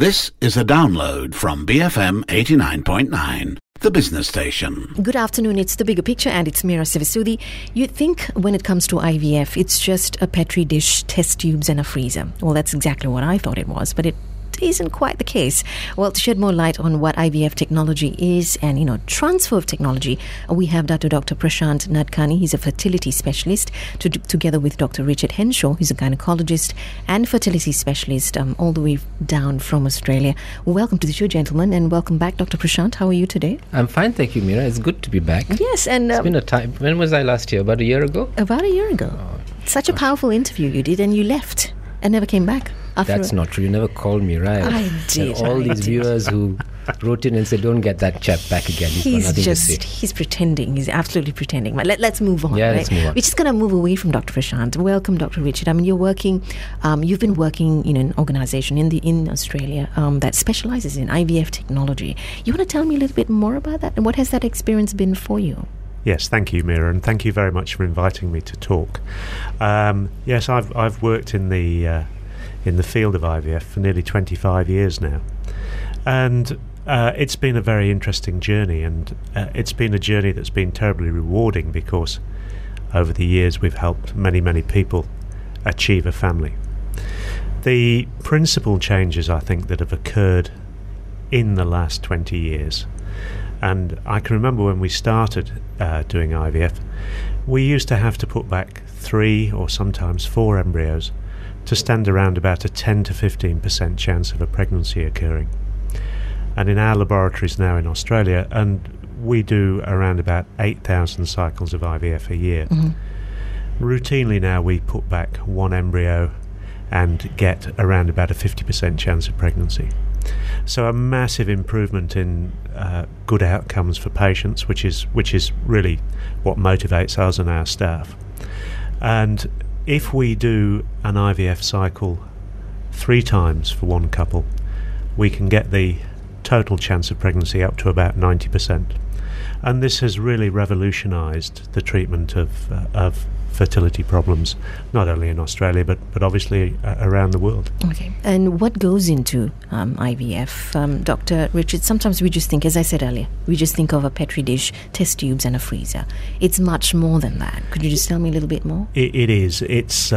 This is a download from BFM 89.9, the business station. Good afternoon, it's The Bigger Picture and it's Meera Sivasudi. You'd think when it comes to IVF, it's just a petri dish, test tubes and a freezer. Well, that's exactly what I thought it was, but it isn't quite the case. Well, to shed more light on what IVF technology is and, transfer of technology, we have Dr. Prashant Nadkarni. He's a fertility specialist, together with Dr. Richard Henshaw, who's a gynecologist and fertility specialist, all the way down from Australia. Welcome to the show, gentlemen, and welcome back, Dr. Prashant. How are you today? I'm fine, thank you, Meera. It's good to be back. Yes, and... it's been a time. When was I last here? About a year ago? About a year ago. Oh, such a powerful interview you did, and you left and never came back. That's not true. You never called me, right? I did. And all these viewers who wrote in and said, don't get that chap back again. He's pretending. He's absolutely pretending. But let's move on. Yeah, let's move on. We're just going to move away from Dr. Prashant. Welcome, Dr. Richard. I mean, you've been working in an organisation in Australia that specialises in IVF technology. You want to tell me a little bit more about that? And what has that experience been for you? Yes, thank you, Meera, and thank you very much for inviting me to talk. Yes, I've worked in the field of IVF for nearly 25 years now, and it's been a very interesting journey, and it's been a journey that's been terribly rewarding because over the years we've helped many, many people achieve a family. The principal changes, I think, that have occurred in the last 20 years, and I can remember when we started doing IVF, we used to have to put back 3 or sometimes 4 embryos to stand around about a 10 to 15% chance of a pregnancy occurring. And in our laboratories now in Australia, and we do around about 8,000 cycles of IVF a year. Mm-hmm. Routinely now we put back 1 embryo and get around about a 50% chance of pregnancy. So a massive improvement in good outcomes for patients, which is really what motivates us and our staff. And if we do an IVF cycle 3 times for one couple, we can get the total chance of pregnancy up to about 90%. And this has really revolutionised the treatment of fertility problems, not only in Australia, but obviously around the world. Okay. And what goes into IVF? Dr. Richard, sometimes we just think, as I said earlier, we just think of a petri dish, test tubes and a freezer. It's much more than that. Could you just tell me a little bit more? It is. It's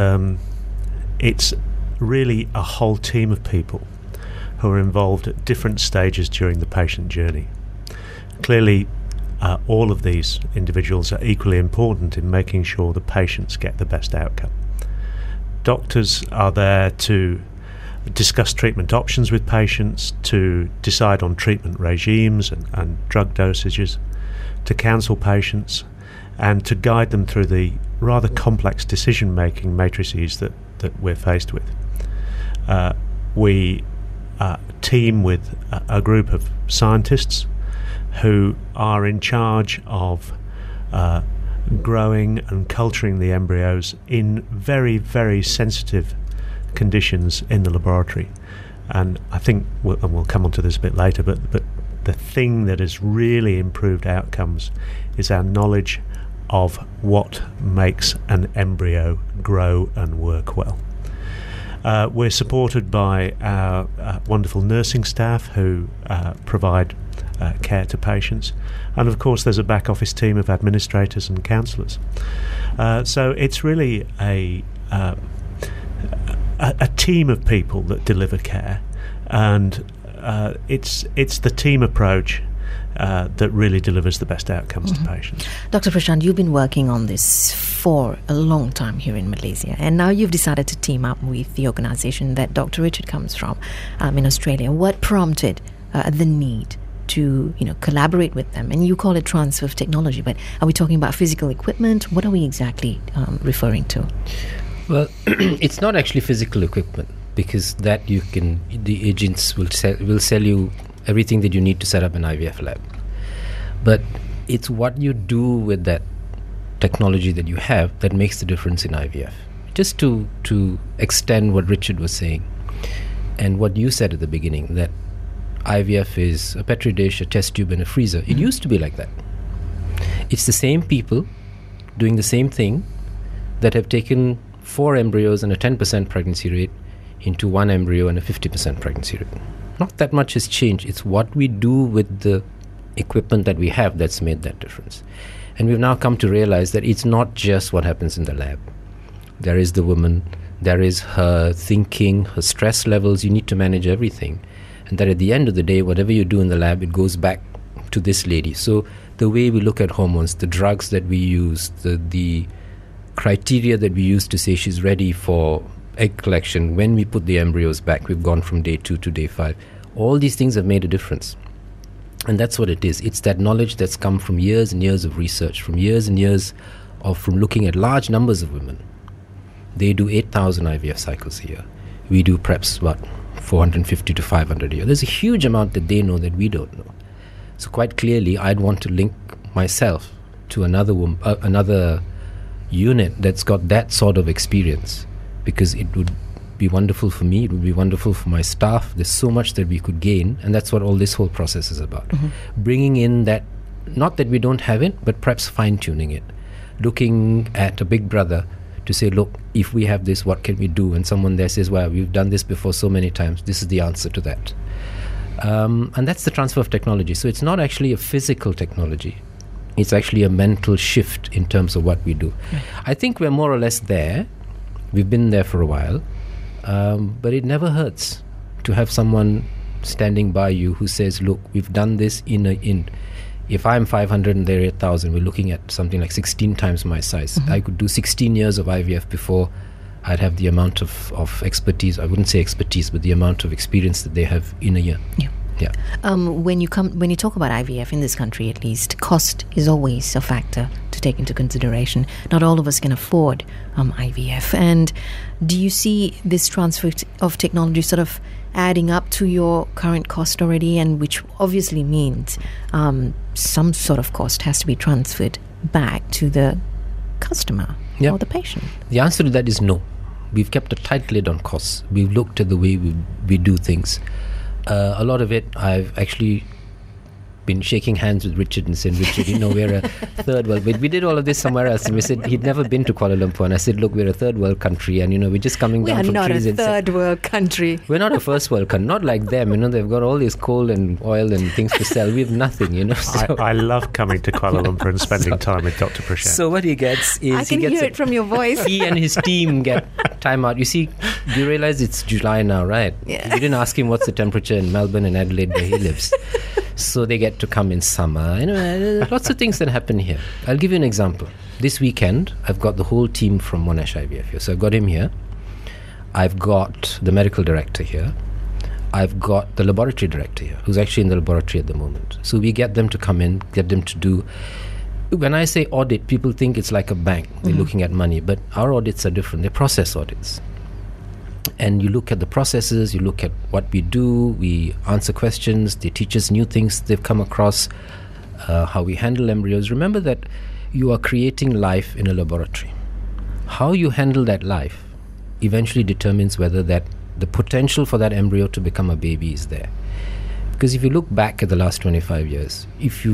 really a whole team of people who are involved at different stages during the patient journey. Clearly, all of these individuals are equally important in making sure the patients get the best outcome. Doctors are there to discuss treatment options with patients, to decide on treatment regimes and drug dosages, to counsel patients, and to guide them through the rather complex decision-making matrices that we're faced with. We team with a group of scientists who are in charge of growing and culturing the embryos in very, very sensitive conditions in the laboratory. And I think, we'll come on to this a bit later, but the thing that has really improved outcomes is our knowledge of what makes an embryo grow and work well. We're supported by our wonderful nursing staff who provide care to patients, and of course there's a back office team of administrators and counsellors. So it's really a team of people that deliver care, and it's the team approach that really delivers the best outcomes to patients. Dr. Prashant, you've been working on this for a long time here in Malaysia, and now you've decided to team up with the organisation that Dr. Richard comes from in Australia. What prompted the need to collaborate with them? And you call it transfer of technology, but are we talking about physical equipment? What are we exactly referring to? Well, it's not actually physical equipment, because that the agents will sell you everything that you need to set up an IVF lab. But it's what you do with that technology that you have that makes the difference in IVF. Just to extend what Richard was saying and what you said at the beginning, that IVF is a petri dish, a test tube and a freezer. It used to be like that. It's the same people doing the same thing that have taken 4 embryos and a 10% pregnancy rate into 1 embryo and a 50% pregnancy rate. not that much has changed. It's what we do with the equipment that we have that's made that difference. And we've now come to realize that it's not just what happens in the lab. There is the woman, there is her thinking, her stress levels. You need to manage everything. And that at the end of the day, whatever you do in the lab, it goes back to this lady. So the way we look at hormones, the drugs that we use, the criteria that we use to say she's ready for egg collection, when we put the embryos back, we've gone from day 2 to day 5. All these things have made a difference. And that's what it is. It's that knowledge that's come from years and years of research, from years and years from looking at large numbers of women. They do 8,000 IVF cycles a year. We do perhaps, 450 to 500 a year. There's a huge amount that they know that we don't know. So quite clearly, I'd want to link myself to another unit that's got that sort of experience, because it would be wonderful for me, it would be wonderful for my staff. There's so much that we could gain, and that's what all this whole process is about. Bringing in that, not that we don't have it, but perhaps fine-tuning it. Looking at a big brother to say, look, if we have this, what can we do? And someone there says, well, we've done this before so many times. This is the answer to that. And that's the transfer of technology. So it's not actually a physical technology. It's actually a mental shift in terms of what we do. I think we're more or less there. We've been there for a while. But it never hurts to have someone standing by you who says, look, we've done this if I'm 500 and they're 8,000, we're looking at something like 16 times my size. I could do 16 years of IVF before I'd have the amount of expertise. I wouldn't say expertise, but the amount of experience that they have in a year. Yeah. When you talk about IVF in this country, at least, cost is always a factor to take into consideration. Not all of us can afford IVF. And do you see this transfer of technology sort of adding up to your current cost already, and which obviously means some sort of cost has to be transferred back to the customer or the patient? The answer to that is no. We've kept a tight lid on costs. We've looked at the way we do things. A lot of it, I've actually been shaking hands with Richard and saying, Richard, we're a third world. We did all of this somewhere else, and we said he'd never been to Kuala Lumpur, and I said, look, we're a third world country, and we're just coming down from trees. We are not a third world country. We're not a first world country, not like them. They've got all this coal and oil and things to sell. We have nothing. So I love coming to Kuala Lumpur and spending time with Dr. Prashant. So what he gets is I can hear it from your voice. He and his team get time out. You see, you realize it's July now, right? Yeah. You didn't ask him what's the temperature in Melbourne and Adelaide where he lives. So they get to come in summer. Lots of things that happen here. I'll give you an example. This weekend, I've got the whole team from Monash IVF here. So I've got him here. I've got the medical director here. I've got the laboratory director here, who's actually in the laboratory at the moment. So we get them to come in, get them to do... When I say audit, people think it's like a bank. They're looking at money. But our audits are different. They're process audits. And you look at the processes, you look at what we do, we answer questions, they teach us new things they've come across, how we handle embryos. Remember that you are creating life in a laboratory. How you handle that life eventually determines whether the potential for that embryo to become a baby is there. Because if you look back at the last 25 years,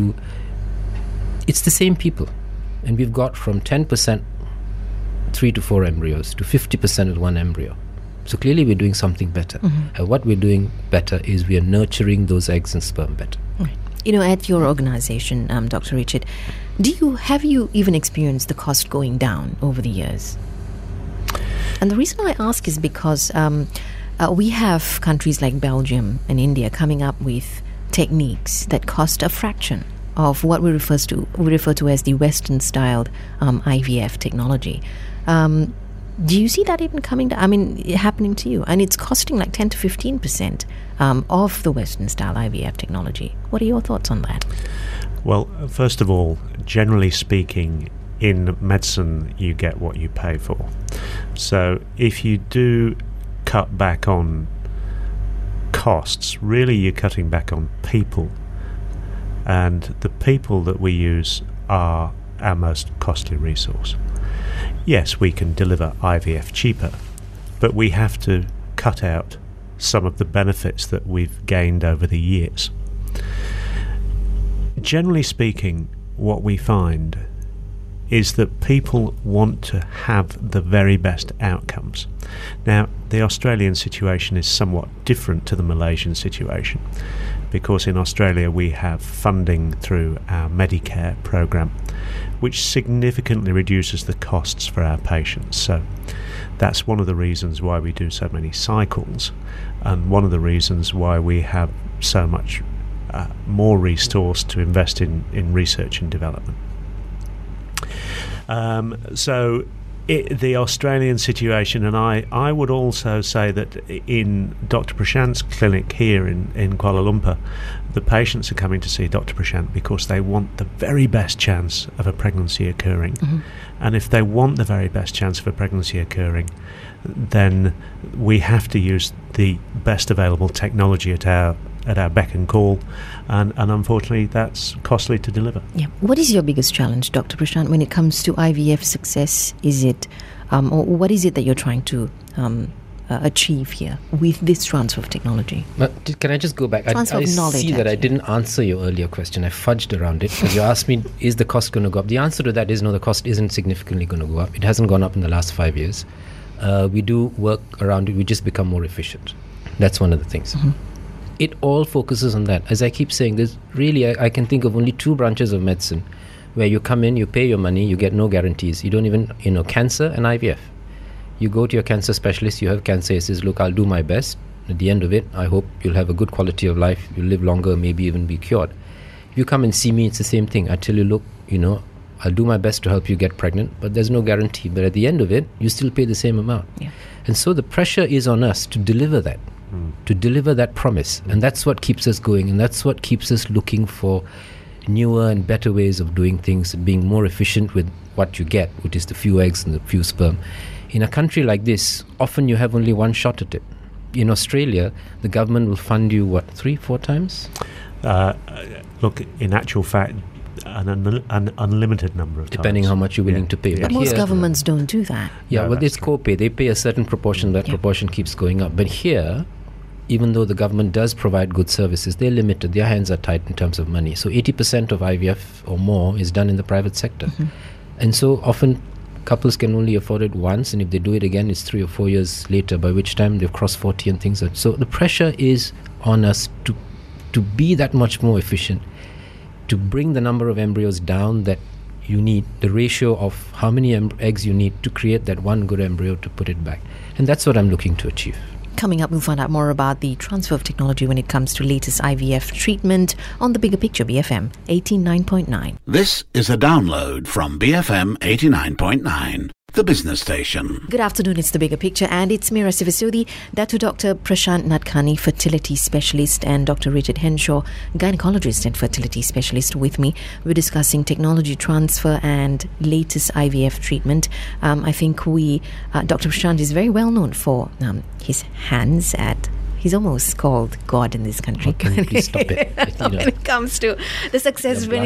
it's the same people. And we've got from 10%, 3 to 4 embryos, to 50% with one embryo. So clearly we're doing something better. And what we're doing better is we are nurturing those eggs and sperm better. Right. At your organization, Dr. Richard, have you even experienced the cost going down over the years? And the reason I ask is because we have countries like Belgium and India coming up with techniques that cost a fraction of what we refer to as the Western-styled IVF technology. Do you see that even coming down? Happening to you? And it's costing like 10 to 15% of the Western-style IVF technology. What are your thoughts on that? Well, first of all, generally speaking, in medicine, you get what you pay for. So if you do cut back on costs, really you're cutting back on people. And the people that we use are our most costly resource. Yes, we can deliver IVF cheaper, but we have to cut out some of the benefits that we've gained over the years. Generally speaking, what we find is that people want to have the very best outcomes. Now, the Australian situation is somewhat different to the Malaysian situation, because in Australia we have funding through our Medicare program, which significantly reduces the costs for our patients. So that's one of the reasons why we do so many cycles, and one of the reasons why we have so much more resource to invest in research and development. The Australian situation, and I would also say that in Dr. Prashant's clinic here in Kuala Lumpur, the patients are coming to see Dr. Prashant because they want the very best chance of a pregnancy occurring. Mm-hmm. And if they want the very best chance of a pregnancy occurring, then we have to use the best available technology at our beck and call, and unfortunately that's costly to deliver. Yeah. What is your biggest challenge, Dr. Prashant, when it comes to IVF success? Is it, or what is it that you're trying to achieve here with this transfer of technology? But can I just go back? Transfer of knowledge, see that I didn't answer your earlier question. I fudged around it because you asked me, is the cost going to go up? The answer to that is no, the cost isn't significantly going to go up. It hasn't gone up in the last 5 years. We do work around it. We just become more efficient. That's one of the things. Mm-hmm. It all focuses on that. As I keep saying, there's really, I can think of only 2 branches of medicine where you come in, you pay your money, you get no guarantees. You don't even, cancer and IVF. You go to your cancer specialist, you have cancer, he says, look, I'll do my best. At the end of it, I hope you'll have a good quality of life, you'll live longer, maybe even be cured. You come and see me, it's the same thing. I tell you, look, I'll do my best to help you get pregnant, but there's no guarantee. But at the end of it, you still pay the same amount. Yeah. And so the pressure is on us to deliver that. To deliver that promise. And that's what keeps us going, and that's what keeps us looking for newer and better ways of doing things and being more efficient with what you get, which is the few eggs and the few sperm. In a country like this, often you have only one shot at it. In Australia, the government will fund you, 3-4 times? Look, in actual fact, an unlimited number of times. Depending how much you're willing to pay. Yeah. But most governments don't do that. Yeah, well, it's co-pay. They pay a certain proportion. That proportion keeps going up. But here, even though the government does provide good services, they're limited. Their hands are tight in terms of money. So 80% of IVF or more is done in the private sector. Mm-hmm. And so often couples can only afford it once, and if they do it again, it's 3 or 4 years later, by which time they've crossed 40 and things. So the pressure is on us to be that much more efficient, to bring the number of embryos down that you need, the ratio of how many eggs you need to create that one good embryo to put it back. And that's what I'm looking to achieve. Coming up, we'll find out more about the transfer of technology when it comes to latest IVF treatment on The Bigger Picture, BFM 89.9. This is a download from BFM 89.9. The business station. Good afternoon, it's The Bigger Picture, and it's Meera Sivasudi, Dr. Prashant Nadkarni, fertility specialist, and Dr. Richard Henshaw, gynecologist and fertility specialist with me. We're discussing technology transfer and latest IVF treatment. I think Dr. Prashant is very well known for his hands at... He's almost called God in this country. Please stop it. When it comes to the success of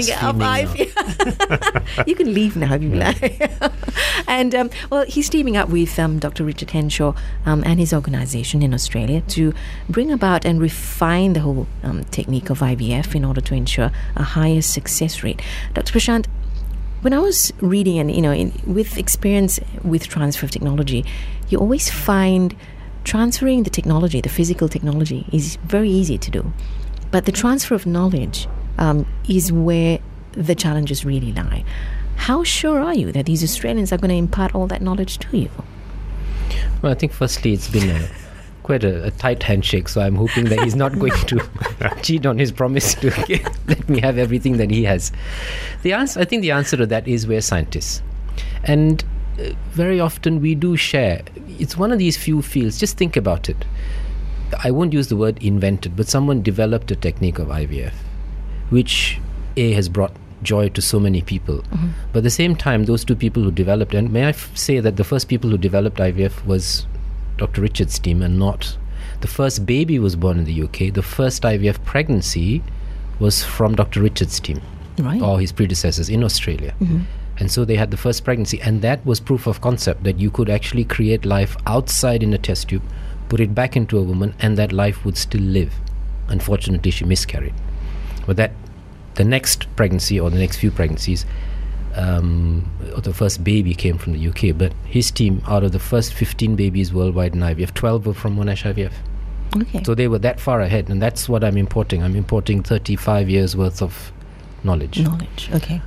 IVF. You can leave now if you like. And, he's teaming up with Dr. Richard Henshaw and his organization in Australia to bring about and refine the whole technique of IVF in order to ensure a higher success rate. Dr. Prashant, when I was reading and, with experience with transfer of technology, you always find transferring the technology, the physical technology, is very easy to do. But the transfer of knowledge is where the challenges really lie. How sure are you that these Australians are going to impart all that knowledge to you? Well, I think firstly it's been quite a tight handshake, so I'm hoping that he's not going to cheat on his promise to let me have everything that he has. I think the answer to that is we're scientists. And very often we do share. It's one of these few fields. Just think about it. I won't use the word invented, but someone developed a technique of IVF, which has brought joy to so many people. Mm-hmm. But at the same time, those 2 people who developed, and may I say that the first people who developed IVF was Dr. Richard's team, and not the first baby was born in the UK. The first IVF pregnancy was from Dr. Richard's team, right, or his predecessors in Australia. Mm-hmm. And so they had the first pregnancy, and that was proof of concept that you could actually create life outside in a test tube, put it back into a woman, and that life would still live. Unfortunately, she miscarried. But the next pregnancy or the next few pregnancies, the first baby came from the UK, but his team, out of the first 15 babies worldwide in IVF, 12 were from Monash IVF. Okay. So they were that far ahead, and that's what I'm importing. I'm importing 35 years worth of knowledge. Okay.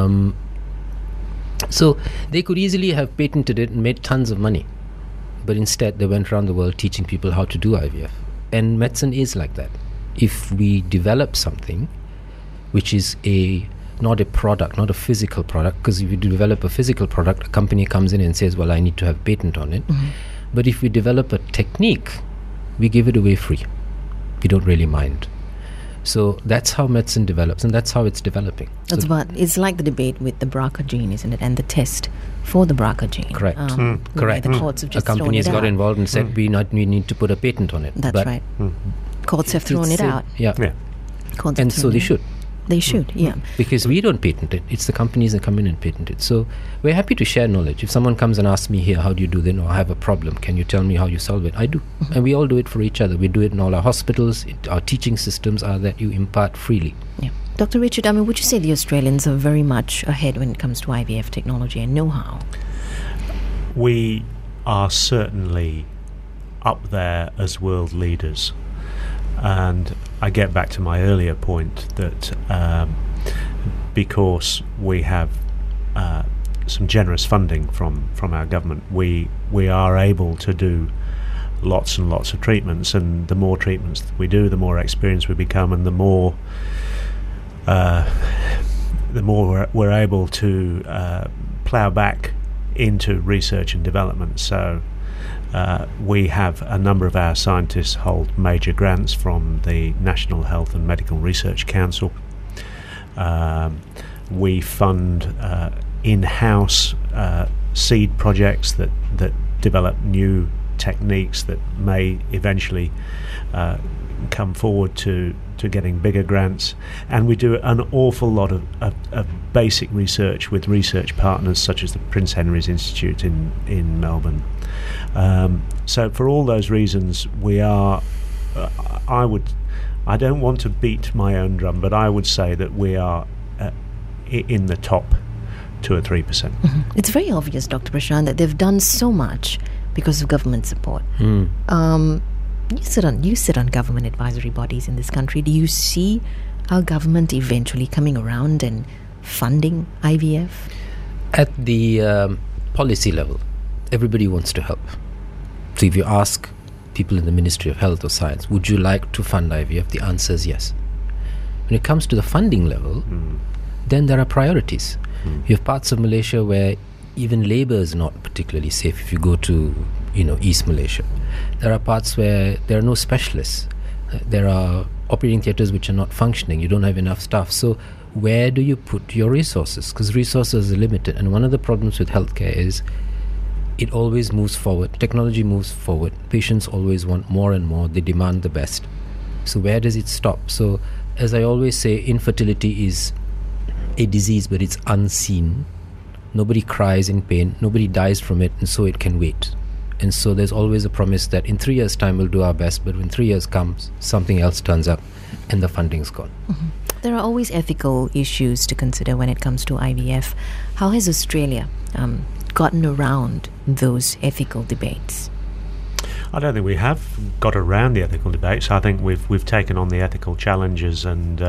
So they could easily have patented it and made tons of money, but instead they went around the world teaching people how to do IVF. And medicine is like that. If we develop something which is not a product, not a physical product, because if you develop a physical product, a company comes in and says, well, I need to have patent on it. But if we develop a technique, we give it away free. We don't really mind. So that's how medicine develops, and that's how it's developing. It's like the debate with the BRCA gene, isn't it? And the test for the BRCA gene. Correct. Correct. The courts have just a company has got out. involved and said we need to put a patent on it. That's right. Courts have thrown it out. Yeah. Courts And have so thrown they it out. should. They should, yeah. Because we don't patent it. It's the companies that come in and patent it. So we're happy to share knowledge. If someone comes and asks me here, how do you do this? Or I have a problem. Can you tell me how you solve it? I do. And we all do it for each other. We do it in all our hospitals. Our teaching systems are that you impart freely. Yeah. Dr. Richard, would you say the Australians are very much ahead when it comes to IVF technology and know-how? We are certainly up there as world leaders. And I get back to my earlier point that because we have some generous funding from our government, we are able to do lots and lots of treatments, and the more treatments that we do, the more experienced we become, and the more we're able to plough back into research and development. So we have a number of our scientists hold major grants from the National Health and Medical Research Council. We fund in-house seed projects that develop new techniques that may eventually come forward to getting bigger grants, and we do an awful lot of basic research with research partners such as the Prince Henry's Institute in Melbourne. So for all those reasons, we are I don't want to beat my own drum, but I would say that we are in the top 2 or 3%. It's very obvious, Dr. Prashant, that they've done so much because of government support. You sit on government advisory bodies in this country. Do you see our government eventually coming around and funding IVF? At the policy level, everybody wants to help. So if you ask people in the Ministry of Health or Science, would you like to fund IVF? The answer is yes. When it comes to the funding level, then there are priorities. You have parts of Malaysia where even labour is not particularly safe. If you go to East Malaysia, there are parts where there are no specialists. There are operating theatres which are not functioning. You don't have enough staff. So where do you put your resources? Because resources are limited. And one of the problems with healthcare is it always moves forward. Technology moves forward. Patients always want more and more. They demand the best. So where does it stop? So as I always say, infertility is a disease, but it's unseen. Nobody cries in pain. Nobody dies from it, and so it can wait. And so there's always a promise that in 3 years' time we'll do our best, but when 3 years comes, something else turns up and the funding's gone. There are always ethical issues to consider when it comes to IVF. How has Australia gotten around those ethical debates? I don't think we have got around the ethical debates. I think we've taken on the ethical challenges, and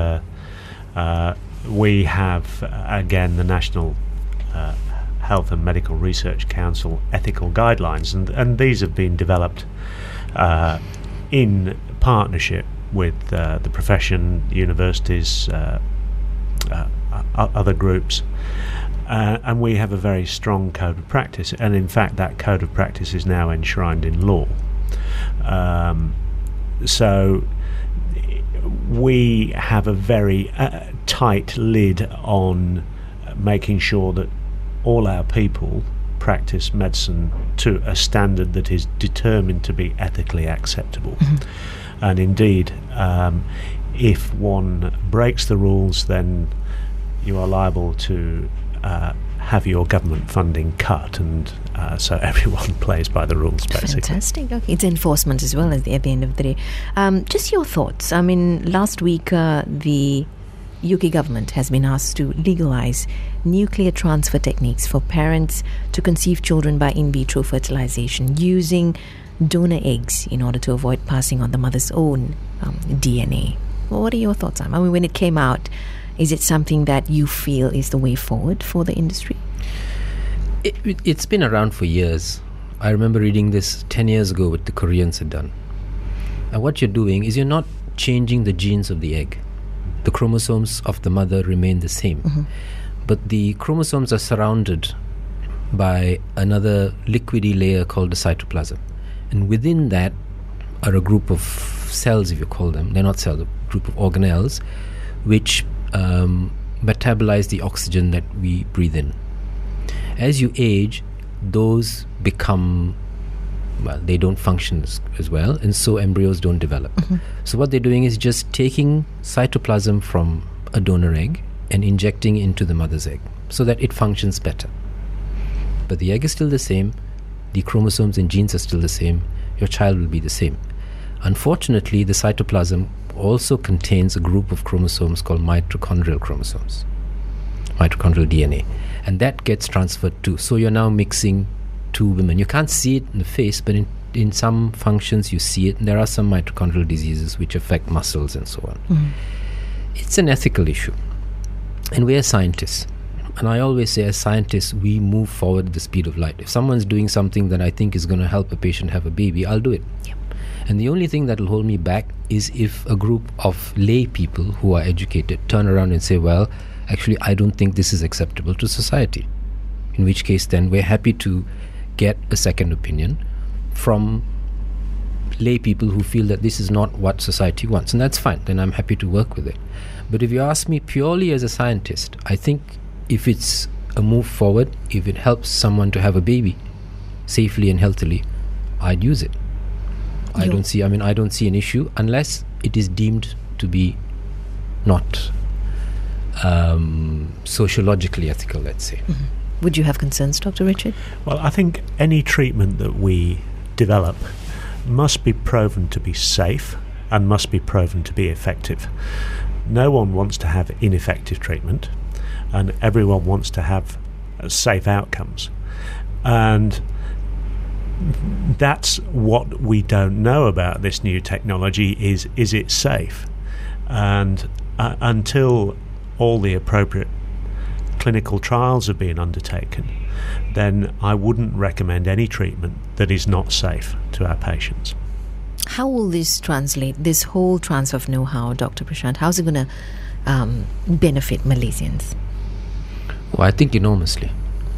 we have again the National Health and Medical Research Council ethical guidelines, and these have been developed in partnership with the profession, universities, other groups, and we have a very strong code of practice, and in fact that code of practice is now enshrined in law. So we have a very tight lid on making sure that all our people practice medicine to a standard that is determined to be ethically acceptable. And indeed, if one breaks the rules, then you are liable to have your government funding cut, and so everyone plays by the rules, basically. Fantastic. Okay, it's enforcement as well at the end of the day. Just your thoughts. I mean, last week the UK government has been asked to legalize nuclear transfer techniques for parents to conceive children by in vitro fertilization using donor eggs in order to avoid passing on the mother's own DNA. Well, what are your thoughts, Sam? I mean, when it came out, is it something that you feel is the way forward for the industry? It's been around for years. I remember reading this 10 years ago, what the Koreans had done. And what you're doing is you're not changing the genes of the egg. The chromosomes of the mother remain the same. But the chromosomes are surrounded by another liquidy layer called the cytoplasm. And within that are a group of cells, if you call them. They're not cells, a group of organelles, which metabolize the oxygen that we breathe in. As you age, those become, well, they don't function as well, and so embryos don't develop. So what they're doing is just taking cytoplasm from a donor egg and injecting into the mother's egg so that it functions better. But the egg is still the same, the chromosomes and genes are still the same, your child will be the same. Unfortunately, the cytoplasm also contains a group of chromosomes called mitochondrial chromosomes, mitochondrial DNA, and that gets transferred too. So you're now mixing two women. You can't see it in the face, but in some functions you see it, and there are some mitochondrial diseases which affect muscles and so on. It's an ethical issue, and we're scientists. And I always say, as scientists, we move forward at the speed of light. If someone's doing something that I think is going to help a patient have a baby, I'll do it. And the only thing that will hold me back is if a group of lay people who are educated turn around and say, well, actually, I don't think this is acceptable to society. In which case, then, we're happy to get a second opinion from lay people who feel that this is not what society wants. And that's fine. Then I'm happy to work with it. But if you ask me purely as a scientist, I think if it's a move forward, if it helps someone to have a baby safely and healthily, I'd use it. I don't see an issue unless it is deemed to be not sociologically ethical, let's say. Would you have concerns, Dr. Richard? Well, I think any treatment that we develop must be proven to be safe and must be proven to be effective. No one wants to have ineffective treatment, and everyone wants to have safe outcomes. And that's what we don't know about this new technology, is it safe? And until all the appropriate clinical trials have been undertaken, then I wouldn't recommend any treatment that is not safe to our patients. How will this translate, this whole transfer of know-how, Dr. Prashant? How's it going to benefit Malaysians? Well, I think enormously.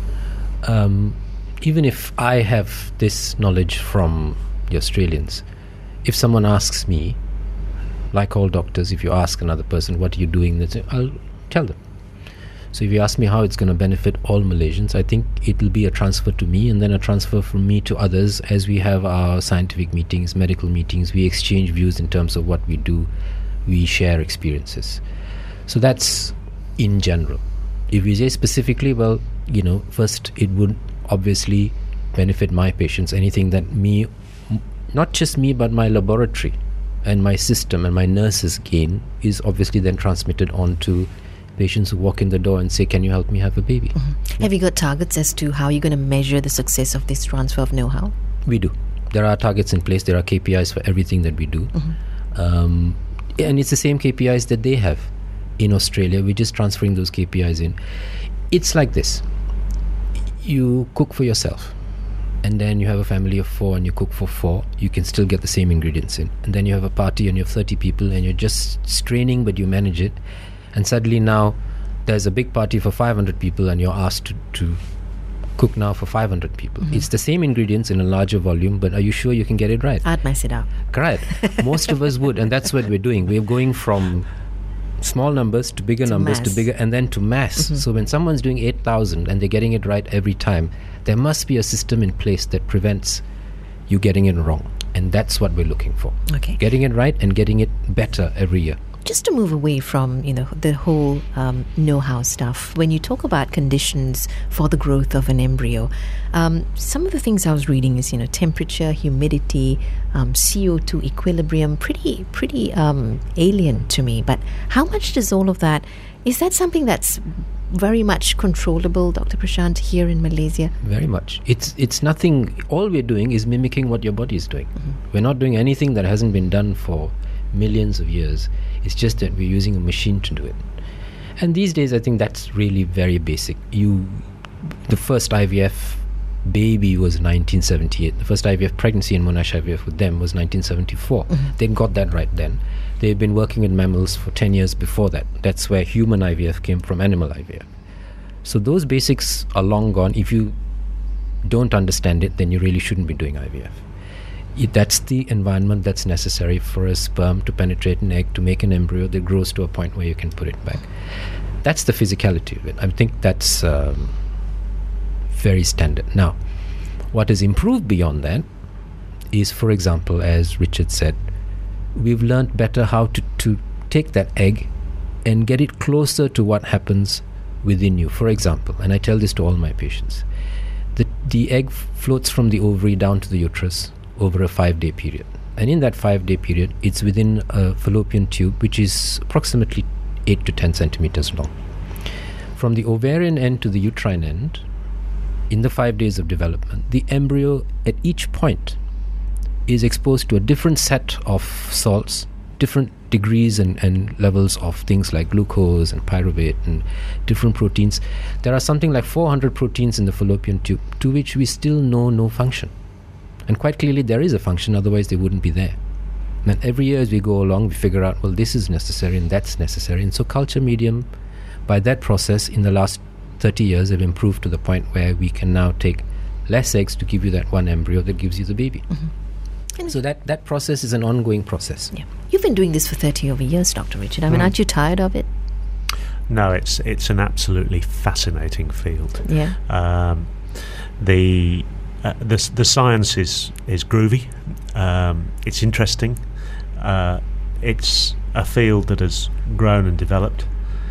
Even if I have this knowledge from the Australians, if someone asks me, like all doctors, if you ask another person, what are you doing, I'll tell them. So if you ask me how it's going to benefit all Malaysians, I think it will be a transfer to me and then a transfer from me to others. As we have our scientific meetings, medical meetings, we exchange views in terms of what we do, we share experiences. So that's in general. If you say specifically, well, first it would obviously benefit my patients. Anything that me, not just me, but my laboratory and my system and my nurses gain is obviously then transmitted on to patients who walk in the door and say, can you help me have a baby? Have you got targets as to how you're going to measure the success of this transfer of know-how? We do. There are targets in place. There are KPIs for everything that we do. And it's the same KPIs that they have in Australia. We're just transferring those KPIs in. It's like this. You cook for yourself, and then you have a family of 4 and you cook for 4, you can still get the same ingredients in. And then you have a party and you have 30 people and you're just straining, but you manage it. And suddenly now there's a big party for 500 people and you're asked to cook now for 500 people. It's the same ingredients in a larger volume, but are you sure you can get it right? I'd mess it up. Correct. Most of us would, and that's what we're doing. We're going from small numbers to bigger numbers to bigger, and then to mass. So when someone's doing 8,000 and they're getting it right every time, there must be a system in place that prevents you getting it wrong. And that's what we're looking for. Okay. Getting it right and getting it better every year. Just to move away from, the whole know-how stuff, when you talk about conditions for the growth of an embryo, some of the things I was reading is, temperature, humidity, CO2 equilibrium, pretty alien to me. But how much does all of that, is that something that's very much controllable, Dr. Prashant, here in Malaysia? Very much. It's nothing, all we're doing is mimicking what your body is doing. We're not doing anything that hasn't been done for millions of years. It's just that we're using a machine to do it. And these days, I think that's really very basic. The first IVF baby was 1978. The first IVF pregnancy in Monash IVF with them was 1974. They got that right then. They've been working with mammals for 10 years before that. That's where human IVF came from animal IVF. So those basics are long gone. If you don't understand it, then you really shouldn't be doing IVF. That's the environment that's necessary for a sperm to penetrate an egg to make an embryo that grows to a point where you can put it back. That's the physicality of it. I think that's very standard. Now, what is improved beyond that is, for example, as Richard said, we've learned better how to take that egg and get it closer to what happens within you. For example, and I tell this to all my patients, the egg floats from the ovary down to the uterus over a 5-day period. And in that 5-day period, it's within a fallopian tube, which is approximately 8 to 10 centimeters long. From the ovarian end to the uterine end, in the 5 days of development, the embryo at each point is exposed to a different set of salts, different degrees and levels of things like glucose and pyruvate and different proteins. There are something like 400 proteins in the fallopian tube to which we still know no function. And quite clearly there is a function, otherwise they wouldn't be there. And every year as we go along, we figure out, well, this is necessary and that's necessary. And so culture medium, by that process, in the last 30 years, have improved to the point where we can now take less eggs to give you that one embryo that gives you the baby. And so that process is an ongoing process. Yeah. You've been doing this for 30 over years, Dr. Richard. I mean, aren't you tired of it? No, it's an absolutely fascinating field. Yeah. The science is groovy. It's interesting. It's a field that has grown and developed.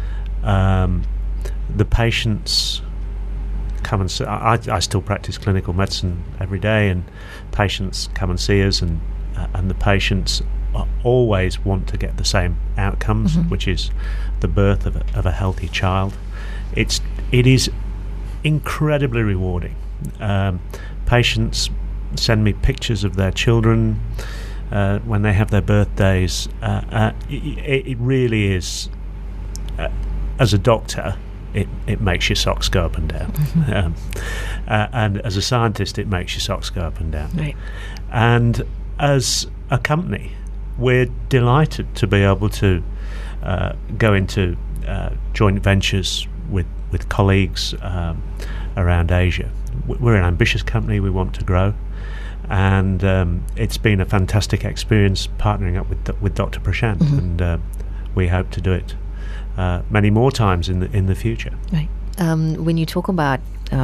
The patients come and see. I still practice clinical medicine every day, and patients come and see us, and the patients always want to get the same outcomes, which is the birth of a healthy child. It is incredibly rewarding. Patients send me pictures of their children when they have their birthdays. It really is, as a doctor, it makes your socks go up and down. And as a scientist, it makes your socks go up and down. Right. And as a company, we're delighted to be able to go into joint ventures with colleagues around Asia. We're an ambitious company. We want to grow, and it's been a fantastic experience partnering up with Dr. Prashant, and we hope to do it many more times in the future. Right. When you talk about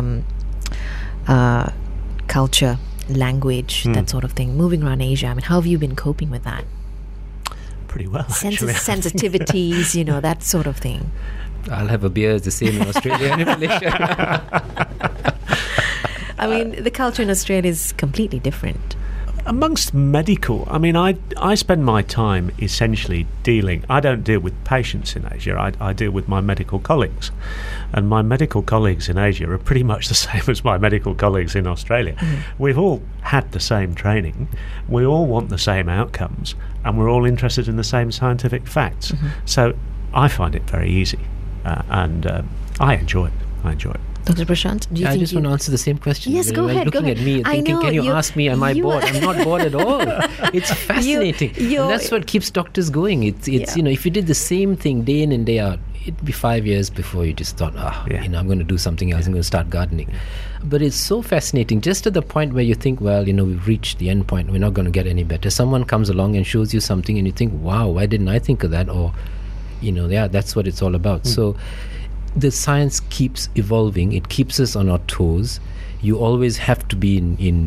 culture, language, that sort of thing, moving around Asia, I mean, how have you been coping with that? Pretty well, actually. Sensitivities, that sort of thing. I'll have a beer, it's the same in Australia and in Malaysia. I mean, the culture in Australia is completely different. Amongst medical, I mean, I spend my time essentially I don't deal with patients in Asia, I deal with my medical colleagues. And my medical colleagues in Asia are pretty much the same as my medical colleagues in Australia. We've all had the same training, we all want the same outcomes, and we're all interested in the same scientific facts. So I find it very easy, and I enjoy it. Dr. Prashant, do you think I just want to answer the same question. Yes, go ahead. Looking at me, thinking, can you ask me, am I bored? I'm not bored at all. It's fascinating. And that's what keeps doctors going. It's if you did the same thing day in and day out, it'd be 5 years before you just thought, I'm going to do something else. I'm going to start gardening. But it's so fascinating, just to the point where you think, well, we've reached the end point. We're not going to get any better. Someone comes along and shows you something, and you think, wow, why didn't I think of that? Or, that's what it's all about. So the science keeps evolving. It keeps us on our toes. You always have to be in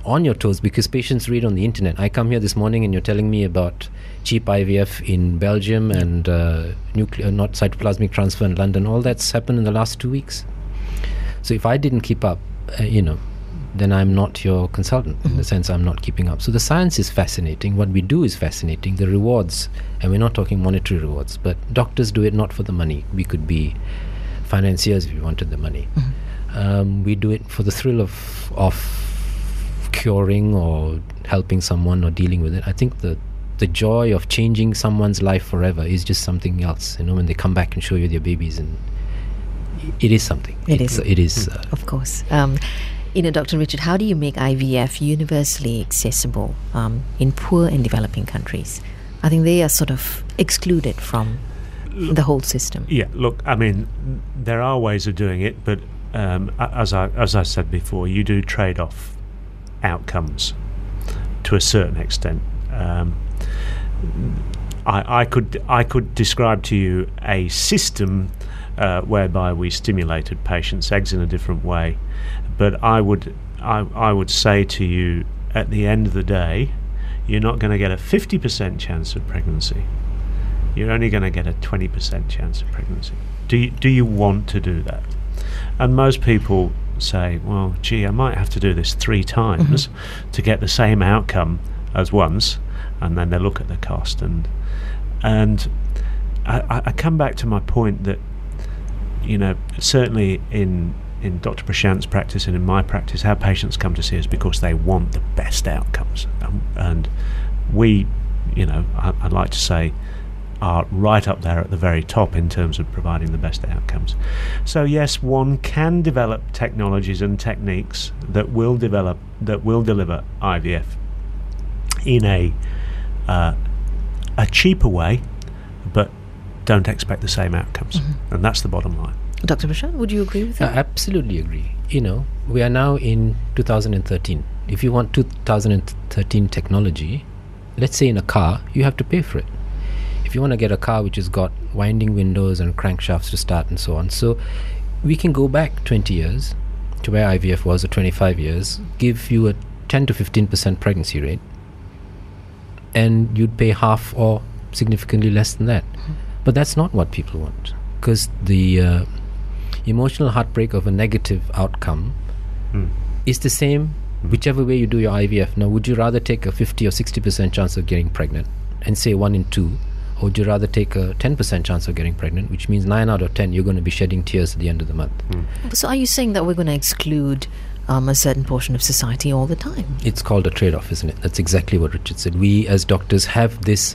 on your toes because patients read on the internet. I come here this morning and you're telling me about cheap IVF in Belgium and not cytoplasmic transfer in London. All that's happened in the last 2 weeks. So if I didn't keep up, then I'm not your consultant, in the sense I'm not keeping up. So the science is fascinating. What we do is fascinating. The rewards, and we're not talking monetary rewards, but doctors do it not for the money. We could be financiers if we wanted the money. We do it for the thrill of curing or helping someone or dealing with it. I think the joy of changing someone's life forever is just something else. When they come back and show you their babies, and it is something. It is. Of course. Dr. Richard, how do you make IVF universally accessible in poor and developing countries? I think they are sort of excluded from the whole system. Yeah, look, I mean, there are ways of doing it, but as I said before, you do trade off outcomes to a certain extent. I could describe to you a system whereby we stimulated patients' eggs in a different way, but I would say to you, at the end of the day, you're not going to get a 50% chance of pregnancy. You're only going to get a 20% chance of pregnancy. Do you want to do that? And most people say, well, gee, I might have to do this 3 times to get the same outcome as once, and then they look at the cost. And I come back to my point that, certainly in Dr. Prashant's practice and in my practice, our patients come to see us because they want the best outcomes. And we, I'd like to say, are right up there at the very top in terms of providing the best outcomes. So yes, one can develop technologies and techniques that will deliver IVF in a cheaper way, but don't expect the same outcomes. And that's the bottom line. Dr. Prashant, would you agree with that? I absolutely agree. We are now in 2013. If you want 2013 technology, let's say in a car, you have to pay for it. If you want to get a car which has got winding windows and crankshafts to start and so on. So we can go back 20 years to where IVF was, or 25 years, give you a 10 to 15% pregnancy rate, and you'd pay half or significantly less than that. But that's not what people want, because the emotional heartbreak of a negative outcome is the same whichever way you do your IVF. Now, would you rather take a 50 or 60% chance of getting pregnant and say 1 in 2, or would you rather take a 10% chance of getting pregnant, which means 9 out of 10 you're going to be shedding tears at the end of the month? So are you saying that we're going to exclude a certain portion of society all the time? It's called a trade-off, isn't it? That's exactly what Richard said. We as doctors have this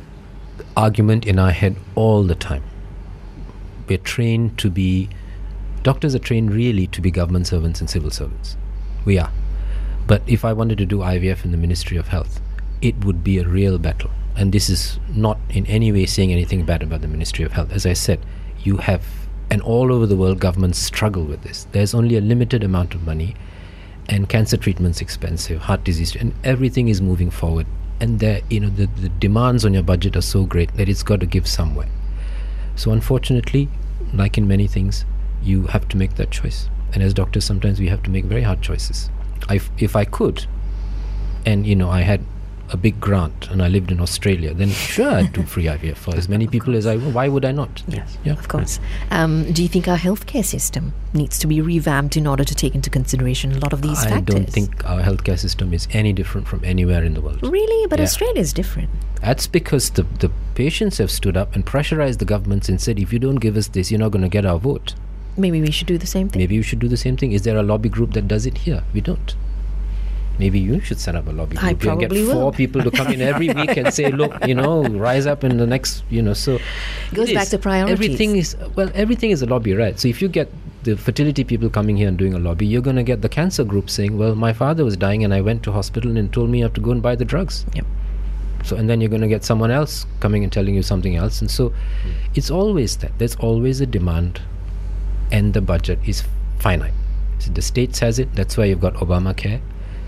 argument in our head all the time. We're trained to be... Doctors are trained really to be government servants and civil servants. We are. But if I wanted to do IVF in the Ministry of Health, it would be a real battle. And this is not in any way saying anything bad about the Ministry of Health. As I said, you have... And all over the world, governments struggle with this. There's only a limited amount of money, and cancer treatment's expensive, heart disease, and everything is moving forward. And the demands on your budget are so great that it's got to give somewhere. So unfortunately, like in many things, you have to make that choice. And as doctors, sometimes we have to make very hard choices. If I could, and I had a big grant and I lived in Australia, then sure, I'd do free IVF for as many people as I want. Why would I not? Yes, yeah. Of course. Do you think our healthcare system needs to be revamped in order to take into consideration a lot of these factors? I don't think our healthcare system is any different from anywhere in the world. Really? But Australia is different. That's because the patients have stood up and pressurized the governments and said, if you don't give us this, you're not going to get our vote. Maybe we should do the same thing. Maybe you should do the same thing. Is there a lobby group that does it here? We don't. Maybe you should set up a lobby group. I probably and get 4 people to come in every week and say, look, rise up in the next, so... It goes back to priorities. Everything is a lobby, right? So if you get the fertility people coming here and doing a lobby, you're going to get the cancer group saying, well, my father was dying and I went to hospital and told me I have to go and buy the drugs. Yep. So, and then you're going to get someone else coming and telling you something else. And so it's always that. There's always a demand, and the budget is finite. So the States has it. That's why you've got Obamacare.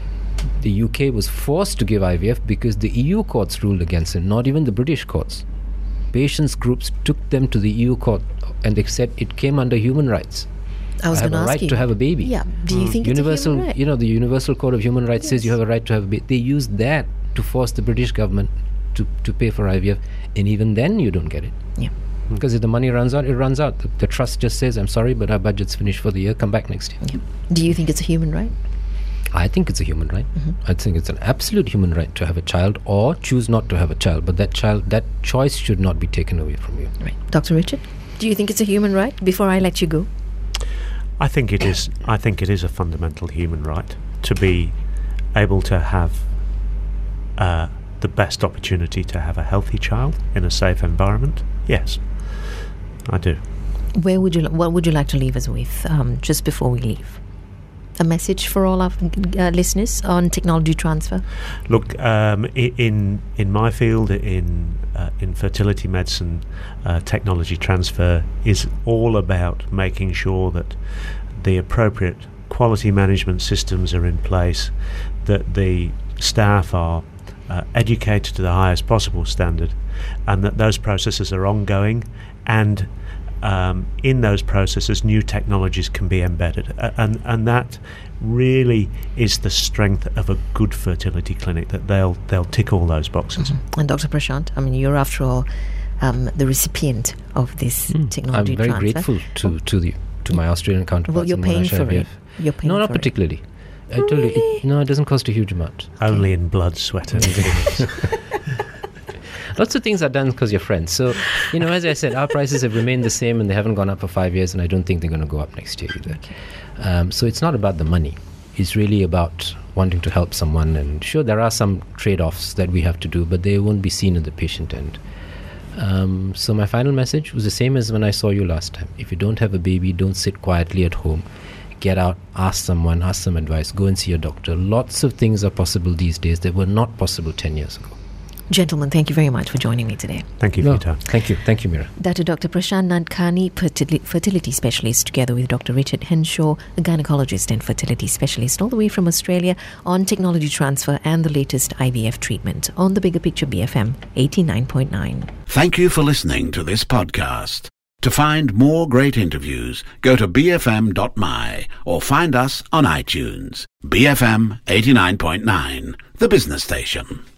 The UK was forced to give IVF because the EU courts ruled against it, not even the British courts. Patients groups took them to the EU court and they said it came under human rights. I was have going a to ask right you. to have a baby. Yeah. Do you think Universal, it's a human right? the Universal Code of Human Rights says you have a right to have a baby. They use that to force the British government to pay for IVF, and even then you don't get it. Yeah. Because if the money runs out, it runs out. The trust just says, I'm sorry, but our budget's finished for the year. Come back next year. Yeah. Do you think it's a human right? I think it's a human right. I think it's an absolute human right to have a child or choose not to have a child. But that choice should not be taken away from you. Right. Dr. Richard, do you think it's a human right? Before I let you go. I think it is. I think it is a fundamental human right to be able to have the best opportunity to have a healthy child in a safe environment. Yes, I do. What would you like to leave us with just before we leave? A message for all our listeners on technology transfer? Look, in my field, in fertility medicine, technology transfer is all about making sure that the appropriate quality management systems are in place, that the staff are educated to the highest possible standard, and that those processes are ongoing, and in those processes new technologies can be embedded, and that really is the strength of a good fertility clinic, that they'll tick all those boxes. And Dr. Prashant, I mean, you're after all the recipient of this technology I'm very transfer. grateful to my Australian counterparts. Well, you're in paying Monash for IVF. it. You're paying No, for not it. particularly. I told you, it doesn't cost a huge amount. Only in blood, sweat and tears. Lots of things are done because you're friends. So, as I said, our prices have remained the same and they haven't gone up for 5 years, and I don't think they're going to go up next year either. So it's not about the money. It's really about wanting to help someone. And sure, there are some trade-offs that we have to do, but they won't be seen at the patient end. So my final message was the same as when I saw you last time. If you don't have a baby, don't sit quietly at home. Get out, ask some advice, go and see your doctor. Lots of things are possible these days that were not possible 10 years ago. Gentlemen, thank you very much for joining me today. Thank you for your time. Thank you, Mira. That is Dr. Prashant Nadkarni, fertility specialist, together with Dr. Richard Henshaw, a gynecologist and fertility specialist, all the way from Australia, on technology transfer and the latest IVF treatment on the Bigger Picture BFM 89.9. Thank you for listening to this podcast. To find more great interviews, go to bfm.my or find us on iTunes. BFM 89.9, the business station.